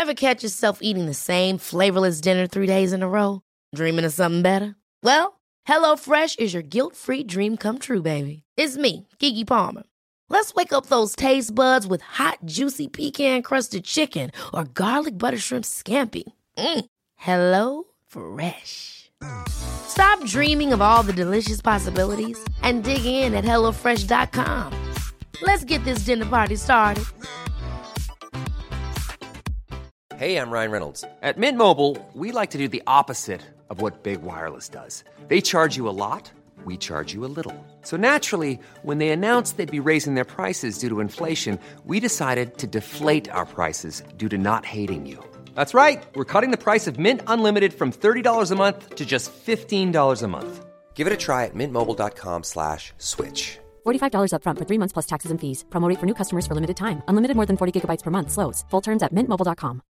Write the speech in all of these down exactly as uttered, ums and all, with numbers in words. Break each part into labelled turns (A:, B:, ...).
A: Ever catch yourself eating the same flavorless dinner three days in a row? Dreaming of something better? Well, HelloFresh is your guilt-free dream come true, baby. It's me, Keke Palmer. Let's wake up those taste buds with hot, juicy pecan-crusted chicken or garlic butter shrimp scampi. Mm. Hello Fresh. Stop dreaming of all the delicious possibilities and dig in at hello fresh dot com. Let's get this dinner party started.
B: Hey, I'm Ryan Reynolds. At Mint Mobile, we like to do the opposite of what Big Wireless does. They charge you a lot, we charge you a little. So naturally, when they announced they'd be raising their prices due to inflation, we decided to deflate our prices due to not hating you. That's right. We're cutting the price of Mint Unlimited from thirty dollars a month to just fifteen dollars a month. Give it a try at mintmobile.com slash switch.
C: forty-five dollars up front for three months plus taxes and fees. Promo rate for new customers for limited time. Unlimited more than forty gigabytes per month. Slows full terms at mint mobile dot com.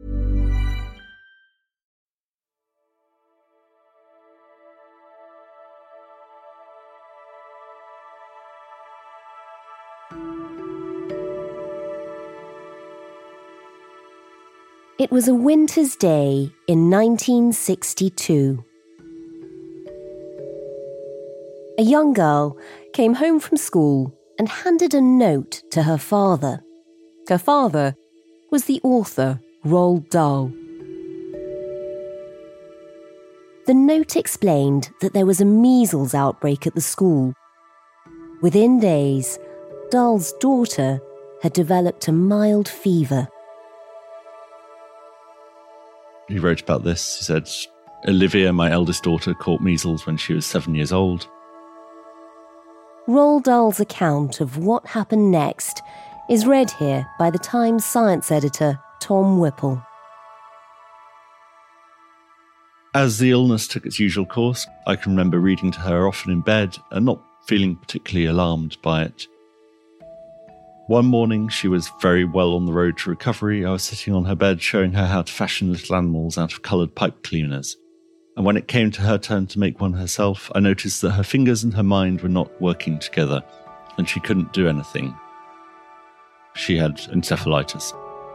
D: It was a winter's day in nineteen sixty-two. A young girl came home from school and handed a note to her father. Her father was the author Roald Dahl. The note explained that there was a measles outbreak at the school. Within days, Dahl's daughter had developed a mild fever.
E: He wrote about this. He said, Olivia, my eldest daughter, caught measles when she was seven years old.
D: Roald Dahl's account of what happened next is read here by the Times science editor, Tom Whipple.
E: As the illness took its usual course, I can remember reading to her often in bed and not feeling particularly alarmed by it. One morning, she was very well on the road to recovery. I was sitting on her bed showing her how to fashion little animals out of coloured pipe cleaners. And when it came to her turn to make one herself, I noticed that her fingers and her mind were not working together, and she couldn't do anything. She had encephalitis.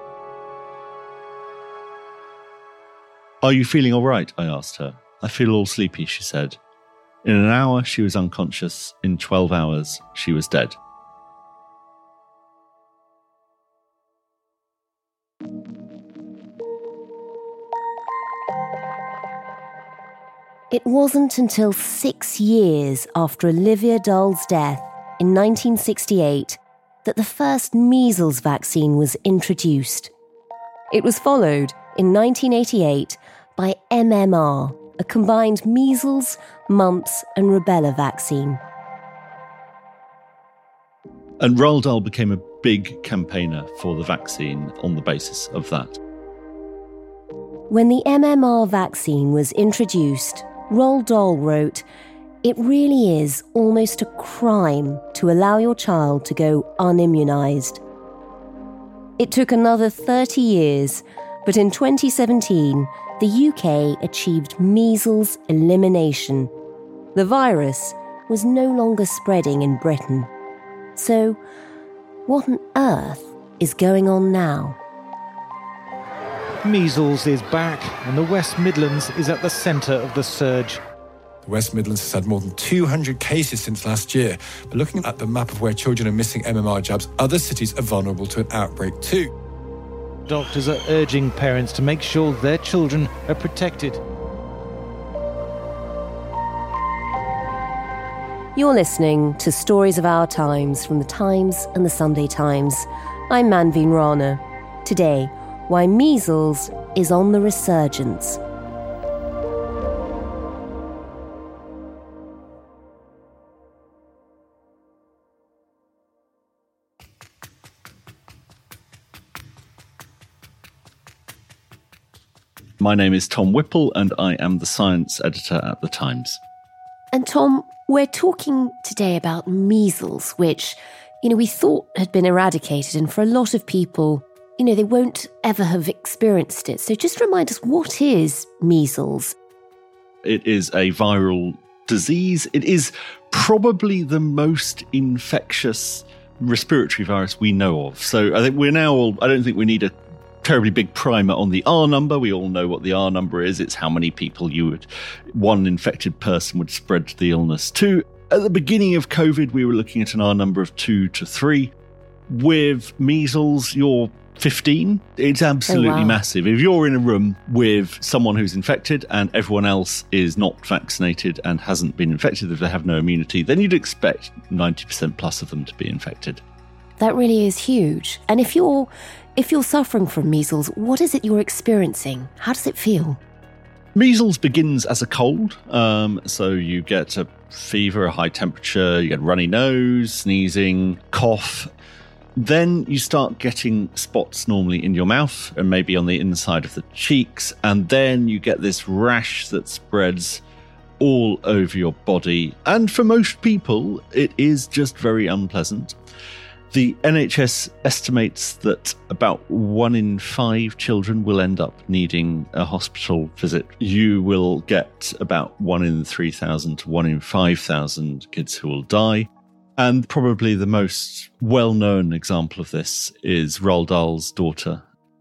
E: Are you feeling all right? I asked her. I feel all sleepy, she said. In an hour, she was unconscious. In twelve hours, she was dead.
D: It wasn't until six years after Olivia Dahl's death in nineteen sixty-eight that the first measles vaccine was introduced. It was followed in nineteen eighty-eight by M M R, a combined measles, mumps and rubella vaccine.
E: And Roald Dahl became a big campaigner for the vaccine on the basis of that.
D: When the M M R vaccine was introduced, Roald Dahl wrote, "It really is almost a crime to allow your child to go unimmunised." It took another thirty years, but in twenty seventeen, the U K achieved measles elimination. The virus was no longer spreading in Britain. So, what on earth is going on now?
F: Measles is back, and the West Midlands is at the centre of the surge.
G: The West Midlands has had more than two hundred cases since last year. But looking at the map of where children are missing M M R jabs, other cities are vulnerable to an outbreak too.
F: Doctors are urging parents to make sure their children are protected.
D: You're listening to Stories of Our Times from the Times and the Sunday Times. I'm Manveen Rana. Today, why measles is on the resurgence.
E: My name is Tom Whipple and I am the science editor at The Times.
D: And Tom, we're talking today about measles, which, you know, we thought had been eradicated, and for a lot of people, you know, they won't ever have experienced it. So just remind us, what is measles?
E: It is a viral disease. It is probably the most infectious respiratory virus we know of. So I think we're now all, I don't think we need a terribly big primer on the R number. We all know what the R number is. It's how many people you would, one infected person would spread the illness to. At the beginning of COVID, we were looking at an R number of two to three. With measles, you're fifteen. It's absolutely
D: oh, wow.
E: massive. If you're in a room with someone who's infected and everyone else is not vaccinated and hasn't been infected, if they have no immunity, then you'd expect ninety percent plus of them to be infected.
D: That really is huge. And if you're if you're suffering from measles, what is it you're experiencing? How does it feel?
E: Measles begins as a cold. Um, so you get a fever, a high temperature, you get a runny nose, sneezing, cough. Then you start getting spots normally in your mouth and maybe on the inside of the cheeks. And then you get this rash that spreads all over your body. And for most people, it is just very unpleasant. The N H S estimates that about one in five children will end up needing a hospital visit. You will get about one in three thousand to one in five thousand kids who will die. And probably the most well-known example of this is Roald Dahl's daughter.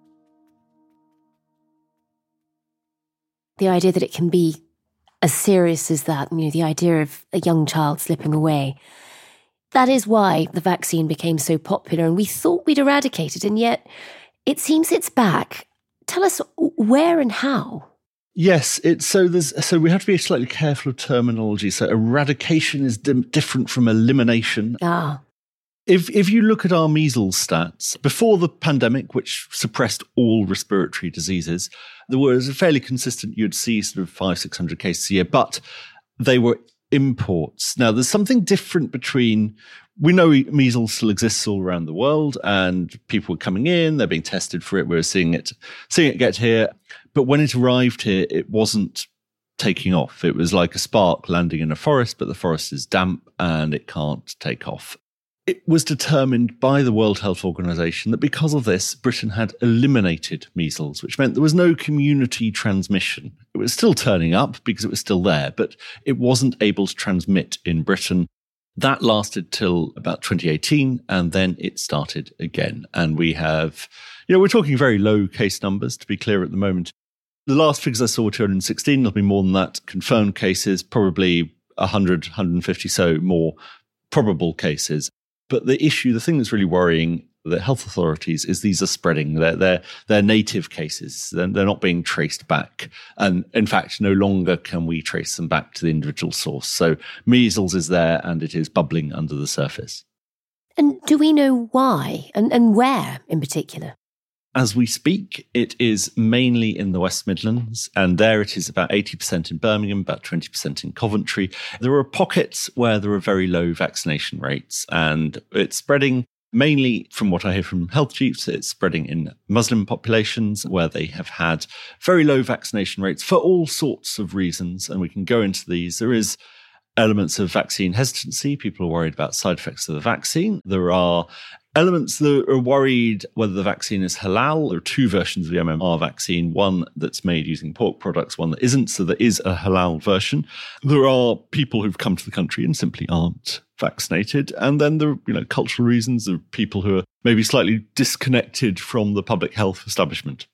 D: The idea that it can be as serious as that, you know, the idea of a young child slipping away. That is why the vaccine became so popular and we thought we'd eradicate it, and yet it seems it's back. Tell us where and how.
E: Yes, it's so there's so we have to be slightly careful of terminology. So eradication is dim, different from elimination.
D: Ah.
E: If if you look at our measles stats, before the pandemic, which suppressed all respiratory diseases, there was a fairly consistent, you'd see sort of five, six hundred cases a year, but they were imports. Now, there's something different between, we know measles still exists all around the world and people are coming in, they're being tested for it, we're seeing it, seeing it get here. But when it arrived here, it wasn't taking off. It was like a spark landing in a forest, but the forest is damp and it can't take off. It was determined by the World Health Organization that because of this, Britain had eliminated measles, which meant there was no community transmission. It was still turning up because it was still there, but it wasn't able to transmit in Britain. That lasted till about twenty eighteen, and then it started again. And we have, you know, we're talking very low case numbers, to be clear at the moment. The last figures I saw were two hundred sixteen. There'll be more than that. Confirmed cases, probably one hundred, one hundred fifty, so more probable cases. But the issue, the thing that's really worrying the health authorities is these are spreading. They're, they're, they're native cases. They're, they're not being traced back. And in fact, no longer can we trace them back to the individual source. So measles is there and it is bubbling under the surface.
D: And do we know why and, and where in particular?
E: As we speak, it is mainly in the West Midlands, and there it is about eighty percent in Birmingham, about twenty percent in Coventry. There are pockets where there are very low vaccination rates, and it's spreading mainly, from what I hear from health chiefs, it's spreading in Muslim populations where they have had very low vaccination rates for all sorts of reasons, and we can go into these. There is elements of vaccine hesitancy. People are worried about side effects of the vaccine. There are elements that are worried whether the vaccine is halal. There are two versions of the M M R vaccine, one that's made using pork products, one that isn't. So there is a halal version. There are people who've come to the country and simply aren't vaccinated. And then there are, you know, cultural reasons. There are people who are maybe slightly disconnected from the public health establishment.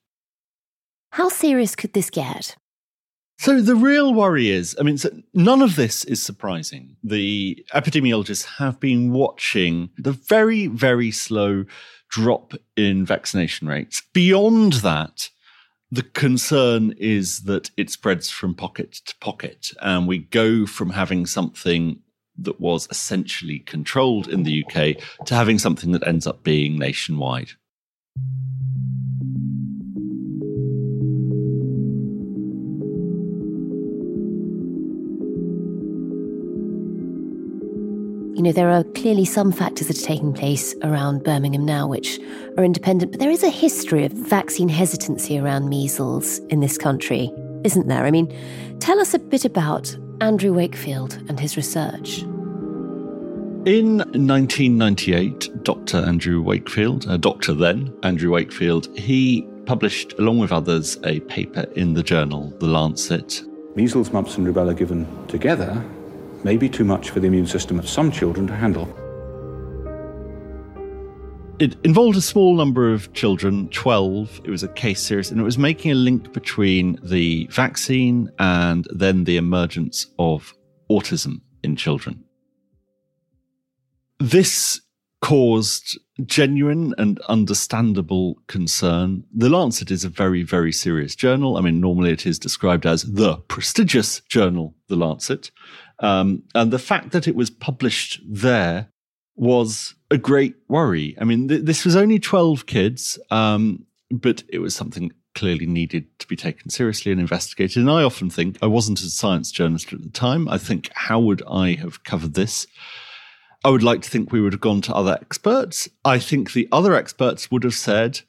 D: How serious could this get?
E: So the real worry is, I mean, so none of this is surprising. The epidemiologists have been watching the very, very slow drop in vaccination rates. Beyond that, the concern is that it spreads from pocket to pocket, and we go from having something that was essentially controlled in the U K to having something that ends up being nationwide.
D: You know, there are clearly some factors that are taking place around Birmingham now which are independent, but there is a history of vaccine hesitancy around measles in this country, isn't there? I mean, tell us a bit about Andrew Wakefield and his research.
E: In nineteen ninety-eight, Doctor Andrew Wakefield, a doctor then, Andrew Wakefield, he published, along with others, a paper in the journal The Lancet.
H: Measles, mumps and rubella given together may be too much for the immune system of some children to handle.
E: It involved a small number of children, twelve. It was a case series, and it was making a link between the vaccine and then the emergence of autism in children. This caused genuine and understandable concern. The Lancet is a very, very serious journal. I mean, normally it is described as the prestigious journal, The Lancet. Um, and the fact that it was published there was a great worry. I mean, th- this was only twelve kids, um, but it was something clearly needed to be taken seriously and investigated. And I often think, I wasn't a science journalist at the time, I think, how would I have covered this? I would like to think we would have gone to other experts. I think the other experts would have said,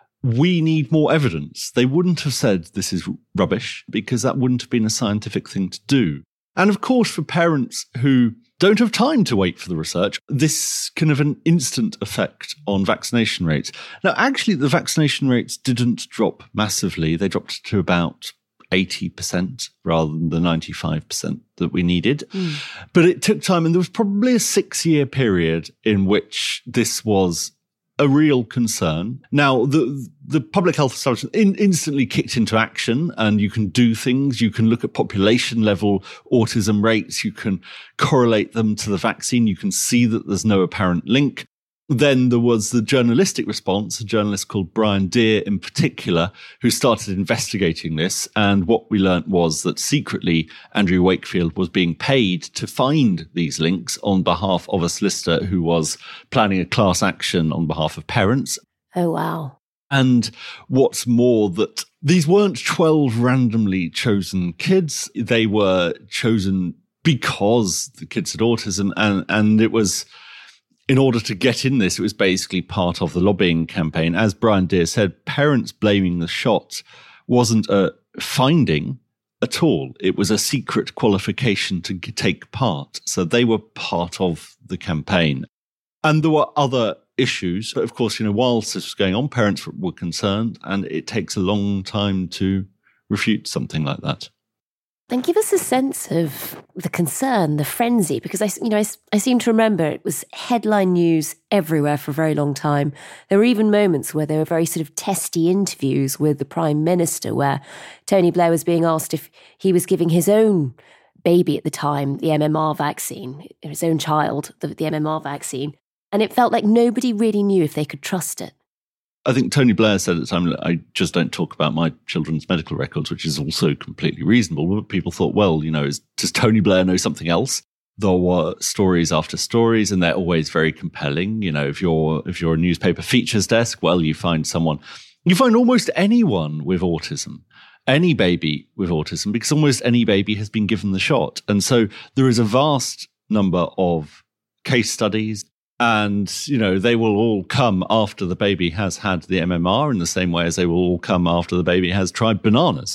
E: we need more evidence. They wouldn't have said this is rubbish, because that wouldn't have been a scientific thing to do. And of course, for parents who don't have time to wait for the research, this can have an instant effect on vaccination rates. Now, actually, the vaccination rates didn't drop massively. They dropped to about eighty percent rather than the ninety-five percent that we needed. Mm. But it took time, and there was probably a six-year period in which this was a real concern. Now, the the public health establishment in, instantly kicked into action, and you can do things. You can look at population level autism rates. You can correlate them to the vaccine. You can see that there's no apparent link. Then there was the journalistic response, a journalist called Brian Deer in particular, who started investigating this. And what we learnt was that secretly Andrew Wakefield was being paid to find these links on behalf of a solicitor who was planning a class action on behalf of parents.
D: Oh, wow.
E: And what's more, that these weren't twelve randomly chosen kids. They were chosen because the kids had autism, and, and it was... in order to get in this, it was basically part of the lobbying campaign. As Brian Deer said, parents blaming the shot wasn't a finding at all. It was a secret qualification to take part. So they were part of the campaign. And there were other issues. But of course, you know, whilst this was going on, parents were concerned, and it takes a long time to refute something like that.
D: Then give us a sense of the concern, the frenzy, because I, you know, I, I seem to remember it was headline news everywhere for a very long time. There were even moments where there were very sort of testy interviews with the Prime Minister, where Tony Blair was being asked if he was giving his own baby at the time the M M R vaccine, his own child, the, the M M R vaccine, and it felt like nobody really knew if they could trust it.
E: I think Tony Blair said at the time, I just don't talk about my children's medical records, which is also completely reasonable. But people thought, well, you know, is, does Tony Blair know something else? There were stories after stories, and they're always very compelling. You know, if you're if you're a newspaper features desk, well, you find someone, you find almost anyone with autism, any baby with autism, because almost any baby has been given the shot. And so there is a vast number of case studies. And, you know, they will all come after the baby has had the M M R, in the same way as they will all come after the baby has tried bananas.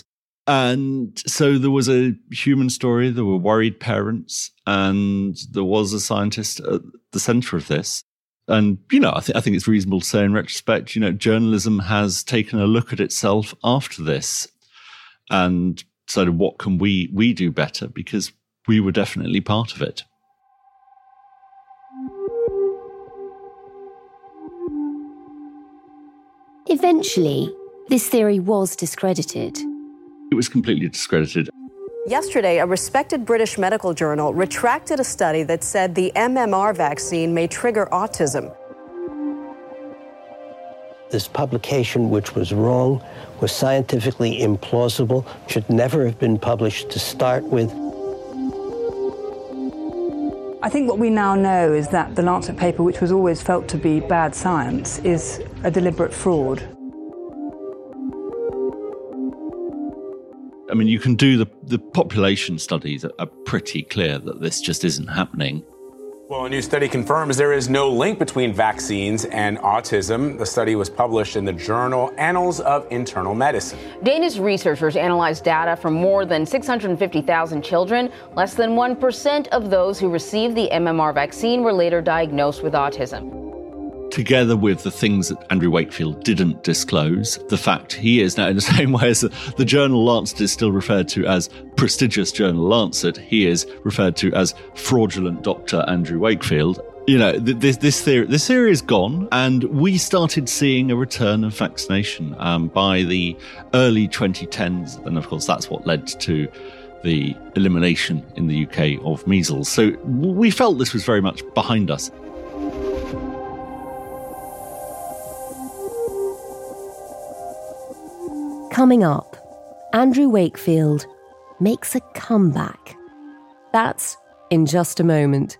E: And so there was a human story, there were worried parents, and there was a scientist at the centre of this. And, you know, I, th- I think it's reasonable to say in retrospect, you know, journalism has taken a look at itself after this and decided, what can we we do better? Because we were definitely part of it.
D: Eventually, this theory was discredited.
E: It was completely discredited.
I: Yesterday, a respected British medical journal retracted a study that said the M M R vaccine may trigger autism.
J: This publication, which was wrong, was scientifically implausible, should never have been published to start with.
K: I think what we now know is that the Lancet paper, which was always felt to be bad science, is a deliberate fraud.
E: I mean, you can do the, the population studies are pretty clear that this just isn't happening.
L: Well, a new study confirms there is no link between vaccines and autism. The study was published in the journal Annals of Internal Medicine.
M: Danish researchers analyzed data from more than six hundred fifty thousand children. Less than one percent of those who received the M M R vaccine were later diagnosed with autism.
E: Together with the things that Andrew Wakefield didn't disclose, the fact he is now, in the same way as the, the journal Lancet is still referred to as prestigious journal Lancet, he is referred to as fraudulent Doctor Andrew Wakefield. You know, th- this this theory this theory is gone, and we started seeing a return of vaccination um, by the early twenty tens, and of course that's what led to the elimination in the U K of measles. So we felt this was very much behind us.
D: Coming up, Andrew Wakefield makes a comeback. That's in just a moment.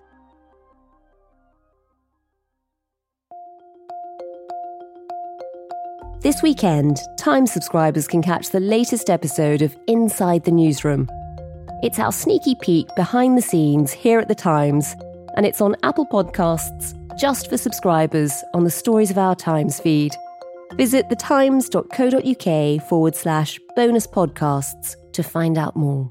D: This weekend, Times subscribers can catch the latest episode of Inside the Newsroom. It's our sneaky peek behind the scenes here at the Times, and it's on Apple Podcasts just for subscribers on the Stories of Our Times feed. Visit thetimes.co.uk forward slash bonus podcasts to find out more.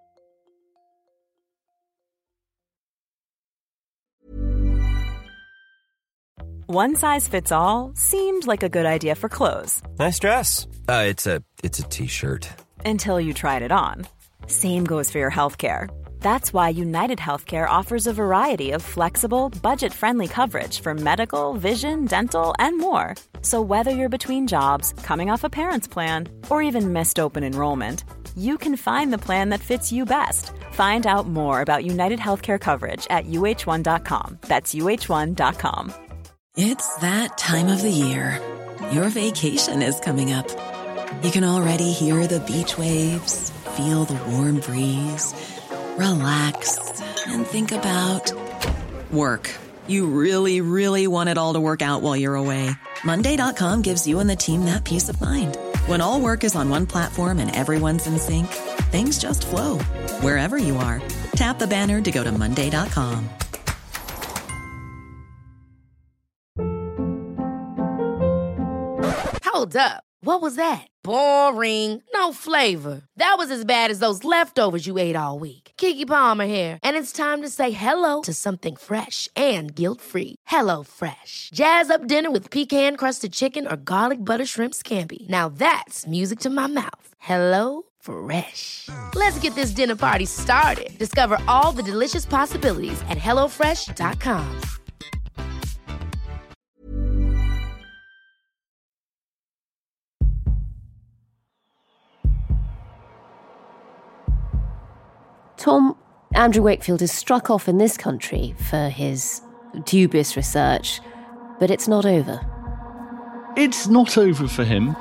N: One size fits all seemed like a good idea for clothes.
O: Nice dress. Uh, it's a it's a t-shirt.
N: Until you tried it on. Same goes for your healthcare. That's why United Healthcare offers a variety of flexible, budget-friendly coverage for medical, vision, dental, and more. So whether you're between jobs, coming off a parent's plan, or even missed open enrollment, you can find the plan that fits you best. Find out more about United Healthcare coverage at U H one dot com. That's U H one dot com.
P: It's that time of the year. Your vacation is coming up. You can already hear the beach waves, feel the warm breeze, relax, and think about work. You really, really want it all to work out while you're away. Monday dot com gives you and the team that peace of mind. When all work is on one platform and everyone's in sync, things just flow. Wherever you are, tap the banner to go to Monday dot com.
A: Hold up. What was that? Boring. No flavor. That was as bad as those leftovers you ate all week. Keke Palmer here, and it's time to say hello to something fresh and guilt-free. Hello Fresh. Jazz up dinner with pecan-crusted chicken or garlic butter shrimp scampi. Now that's music to my mouth. Hello Fresh. Let's get this dinner party started. Discover all the delicious possibilities at hello fresh dot com.
D: Tom, Andrew Wakefield has struck off in this country for his dubious research, but it's not over.
E: It's not over for him.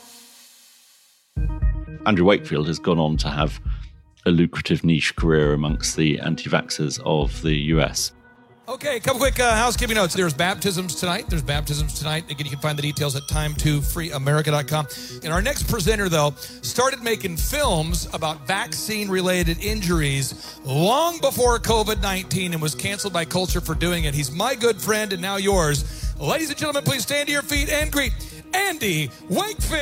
E: Andrew Wakefield has gone on to have a lucrative niche career amongst the anti-vaxxers of the U S.
Q: Okay, a couple quick uh, housekeeping notes. There's baptisms tonight. There's baptisms tonight. Again, you can find the details at time to free america dot com. And our next presenter, though, started making films about vaccine-related injuries long before covid nineteen and was canceled by culture for doing it. He's my good friend and now yours. Ladies and gentlemen, please stand to your feet and greet Andy Wakefield.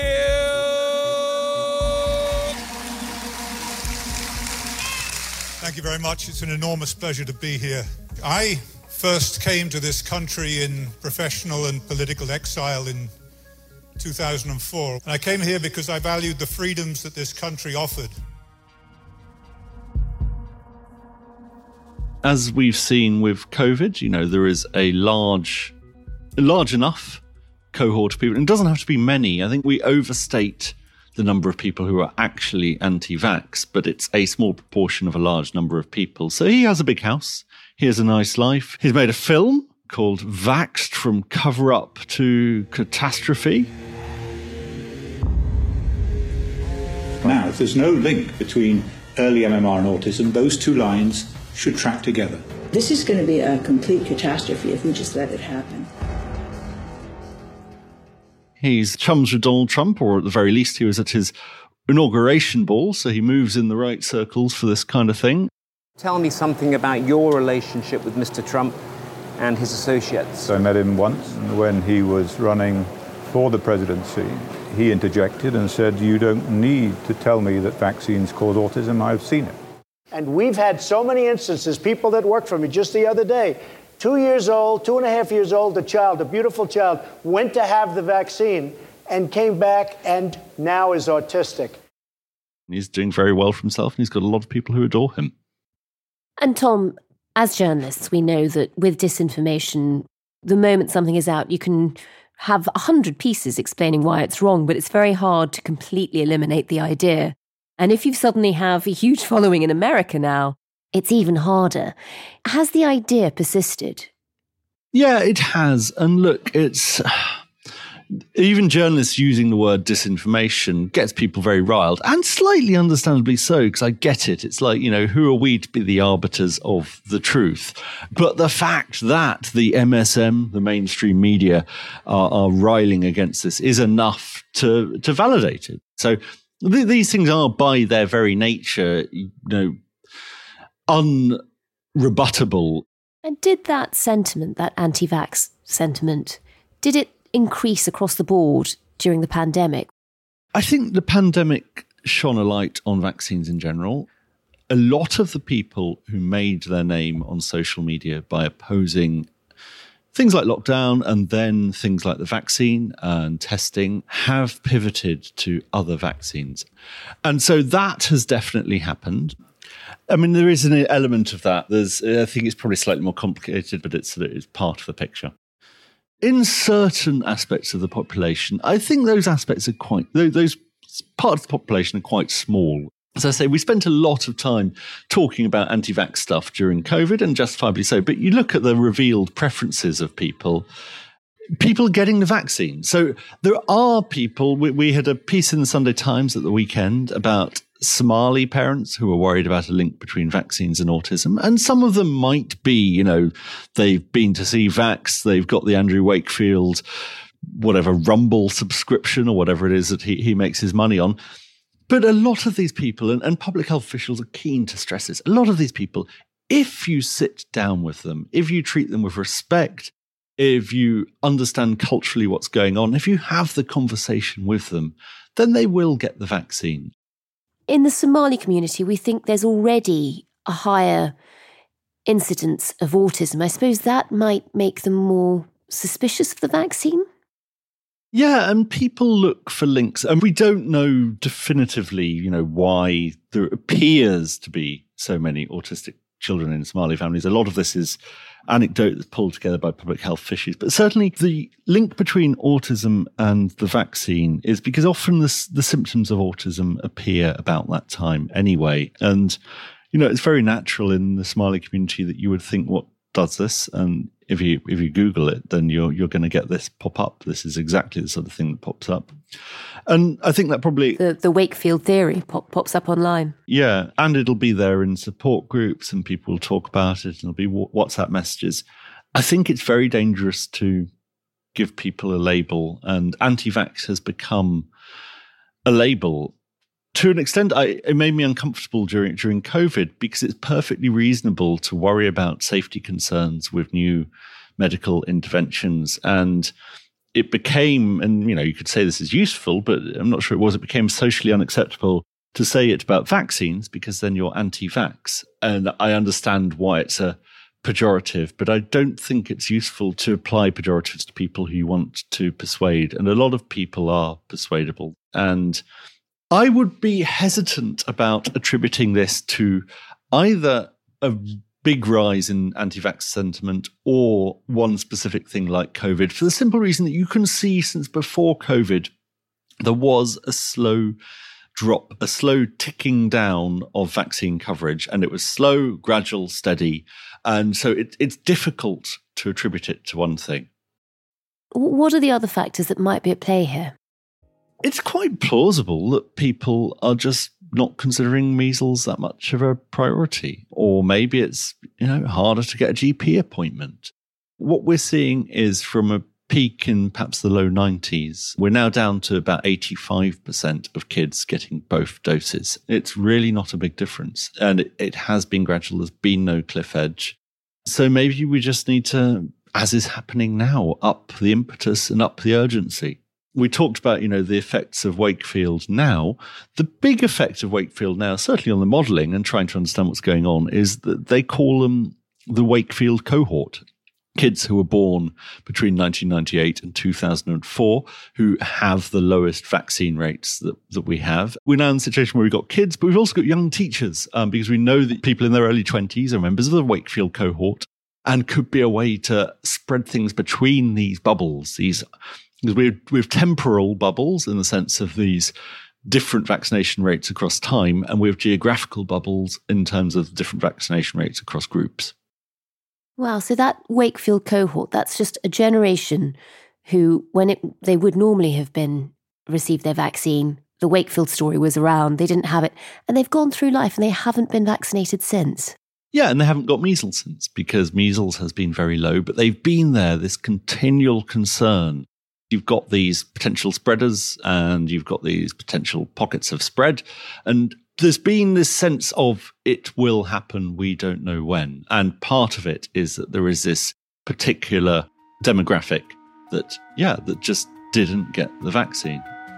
R: Thank you very much. It's an enormous pleasure to be here. I first came to this country in professional and political exile in two thousand four. And I came here because I valued the freedoms that this country offered.
E: As we've seen with COVID, you know, there is a large, large enough cohort of people. And it doesn't have to be many. I think we overstate the number of people who are actually anti-vax, but it's a small proportion of a large number of people. So he has a big house. He has a nice life. He's made a film called Vaxxed from Cover-Up to Catastrophe.
H: Now, if there's no link between early M M R and autism, those two lines should track together.
S: This is going to be a complete catastrophe if we just let it happen.
E: He's chums with Donald Trump, or at the very least he was at his inauguration ball, so he moves in the right circles for this kind of thing.
T: Tell me something about your relationship with Mister Trump and his associates.
U: I met him once when he was running for the presidency. He interjected and said, "You don't need to tell me that vaccines cause autism. I've seen it."
V: And we've had so many instances, people that worked for me just the other day, two years old, two and a half years old, a child, a beautiful child, went to have the vaccine and came back and now is autistic.
E: He's doing very well for himself and he's got a lot of people who adore him.
D: And Tom, As journalists, we know that with disinformation, the moment something is out, you can have a hundred pieces explaining why it's wrong, but it's very hard to completely eliminate the idea. And if you suddenly have a huge following in America now, it's even harder. Has the idea persisted?
E: Yeah, it has. And look, it's... Even journalists using the word disinformation gets people very riled, and slightly understandably so, because I get it. It's like, you know, who are we to be the arbiters of the truth? But the fact that the M S M, the mainstream media, are, are riling against this is enough to, to validate it. So th- these things are, by their very nature, you know, unrebuttable.
D: And did that sentiment, that anti-vax sentiment, did it increase across the board during the pandemic?
E: I think the pandemic shone a light on vaccines in general. A lot of the people who made their name on social media by opposing things like lockdown and then things like the vaccine and testing have pivoted to other vaccines. And so that has definitely happened. I mean, there is an element of that. There's, I think it's probably slightly more complicated, but it's, it's part of the picture. In certain aspects of the population, I think those aspects are quite, those parts of the population are quite small. As I say, we spent a lot of time talking about anti-vax stuff during COVID, and justifiably so. But you look at the revealed preferences of people, people are getting the vaccine. So there are people, we, we had a piece in the Sunday Times at the weekend about Somali parents who are worried about a link between vaccines and autism. And some of them might be, you know, they've been to see Vax, they've got the Andrew Wakefield, whatever, Rumble subscription or whatever it is that he, he makes his money on. But a lot of these people, and, and public health officials are keen to stress this, a lot of these people, if you sit down with them, if you treat them with respect, if you understand culturally what's going on, if you have the conversation with them, then they will get the vaccine.
D: In the Somali community, we think there's already a higher incidence of autism. I suppose that might make them more suspicious of the vaccine?
E: Yeah, and people look for links. And we don't know definitively, you know, why there appears to be so many autistic children in Somali families. A lot of this is anecdote that's pulled together by public health officials. But certainly the link between autism and the vaccine is because often the, the symptoms of autism appear about that time anyway. And, you know, it's very natural in the Somali community that you would think, what does this? And if you if you Google it, then you're you're going to get this pop up. This is exactly the sort of thing that pops up. And I think that probably...
D: The, the Wakefield theory pop, pops up online.
E: Yeah, and it'll be there in support groups and people will talk about it and it'll be WhatsApp messages. I think it's very dangerous to give people a label, and anti-vax has become a label. To an extent, I, it made me uncomfortable during during COVID because it's perfectly reasonable to worry about safety concerns with new medical interventions. And it became, and you know, you could say this is useful, but I'm not sure it was, it became socially unacceptable to say it about vaccines because then you're anti-vax. And I understand why it's a pejorative, but I don't think it's useful to apply pejoratives to people who you want to persuade. And a lot of people are persuadable. And I would be hesitant about attributing this to either a big rise in anti-vax sentiment or one specific thing like COVID, for the simple reason that you can see since before COVID, there was a slow drop, a slow ticking down of vaccine coverage, and it was slow, gradual, steady. And so it, it's difficult to attribute it to one thing.
D: What are the other factors that might be at play here?
E: It's quite plausible that people are just not considering measles that much of a priority. Or maybe it's, you know, harder to get a G P appointment. What we're seeing is from a peak in perhaps the low nineties, we're now down to about eighty-five percent of kids getting both doses. It's really not a big difference. And it, it has been gradual. There's been no cliff edge. So maybe we just need to, as is happening now, up the impetus and up the urgency. We talked about, you know, the effects of Wakefield now. The big effect of Wakefield now, certainly on the modelling and trying to understand what's going on, is that they call them the Wakefield cohort. kids who were born between nineteen ninety-eight and two thousand four who have the lowest vaccine rates that, that we have. We're now in a situation where we've got kids, but we've also got young teachers, um, because we know that people in their early twenties are members of the Wakefield cohort and could be a way to spread things between these bubbles. These, because we're, we have temporal bubbles in the sense of these different vaccination rates across time, and we have geographical bubbles in terms of different vaccination rates across groups.
D: Wow, so that Wakefield cohort, that's just a generation who, when it they would normally have been received their vaccine, the Wakefield story was around, they didn't have it, and they've gone through life and they haven't been vaccinated since.
E: Yeah, and they haven't got measles since, because measles has been very low, but they've been there, this continual concern. You've got these potential spreaders and you've got these potential pockets of spread, and there's been this sense of it will happen, we don't know when. And part of it is that there is this particular demographic that, yeah, that just didn't get the vaccine.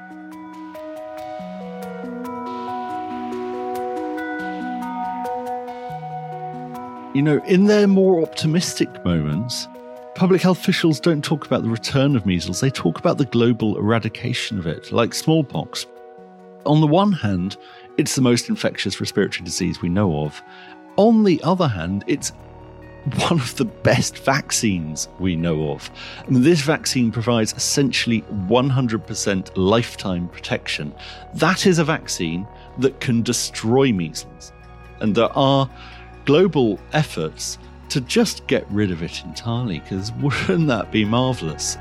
E: You know, in their more optimistic moments, public health officials don't talk about the return of measles. They talk about the global eradication of it, like smallpox. On the one hand, it's the most infectious respiratory disease we know of. On the other hand, it's one of the best vaccines we know of. And this vaccine provides essentially one hundred percent lifetime protection. That is a vaccine that can destroy measles. And there are global efforts to just get rid of it entirely, because wouldn't that be marvellous?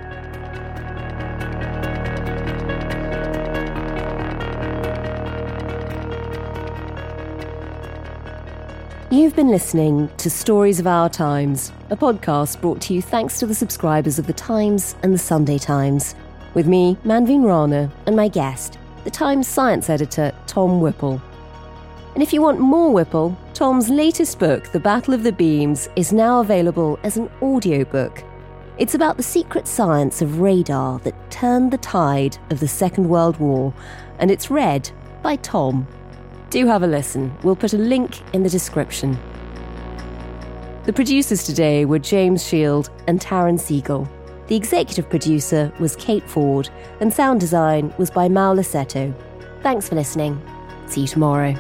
D: You've been listening to Stories of Our Times, a podcast brought to you thanks to the subscribers of The Times and The Sunday Times, with me, Manveen Rana, and my guest, The Times science editor, Tom Whipple. And if you want more Whipple, Tom's latest book, The Battle of the Beams, is now available as an audiobook. It's about the secret science of radar that turned the tide of the Second World War, and it's read by Tom. Do have a listen. We'll put a link in the description. The producers today were James Shield and Taryn Siegel. The executive producer was Kate Ford, and sound design was by Mal Lassetto. Thanks for listening. See you tomorrow.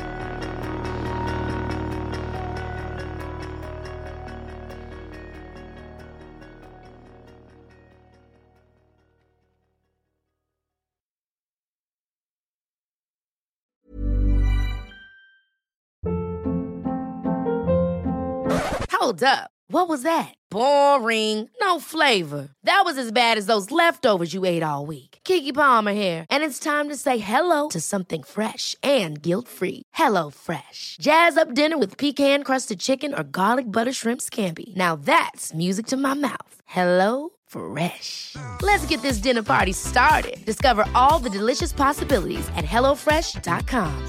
A: Hold up. What was that? Boring. No flavor. That was as bad as those leftovers you ate all week. Keke Palmer here, and it's time to say hello to something fresh and guilt-free. Hello Fresh. Jazz up dinner with pecan-crusted chicken or garlic butter shrimp scampi. Now that's music to my mouth. Hello Fresh. Let's get this dinner party started. Discover all the delicious possibilities at hello fresh dot com.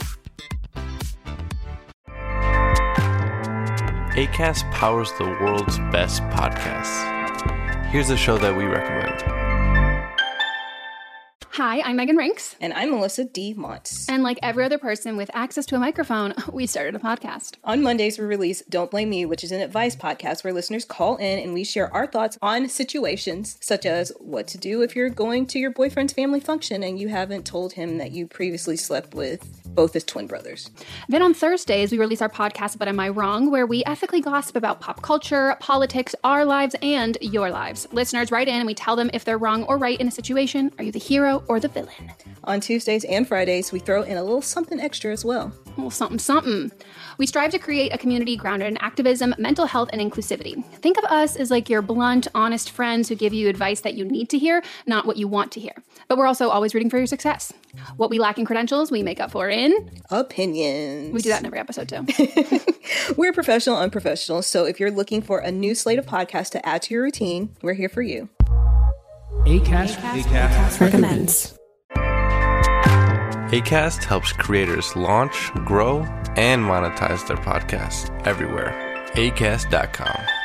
B: Acast powers the world's best podcasts. Here's a show that we recommend.
C: Hi, I'm Megan Rinks.
W: And I'm Melissa D. Montz.
C: And like every other person with access to a microphone, we started a podcast.
W: On Mondays, we release Don't Blame Me, which is an advice podcast where listeners call in and we share our thoughts on situations such as what to do if you're going to your boyfriend's family function and you haven't told him that you previously slept with both his twin brothers.
C: Then on Thursdays, we release our podcast, But Am I Wrong?, where we ethically gossip about pop culture, politics, our lives, and your lives. Listeners write in and we tell them if they're wrong or right in a situation. Are you the hero or the villain?
W: On Tuesdays and Fridays, we throw in a little something extra as well.
C: A little something, something. We strive to create a community grounded in activism, mental health, and inclusivity. Think of us as like your blunt, honest friends who give you advice that you need to hear, not what you want to hear. But we're also always rooting for your success. What we lack in credentials, we make up for in
W: opinions.
C: We do that in every episode, too.
W: We're professional, unprofessional, so if you're looking for a new slate of podcasts to add to your routine, we're here for you.
F: Acast, Acast, Acast recommends.
B: Acast helps creators launch, grow, and monetize their podcasts everywhere. acast dot com.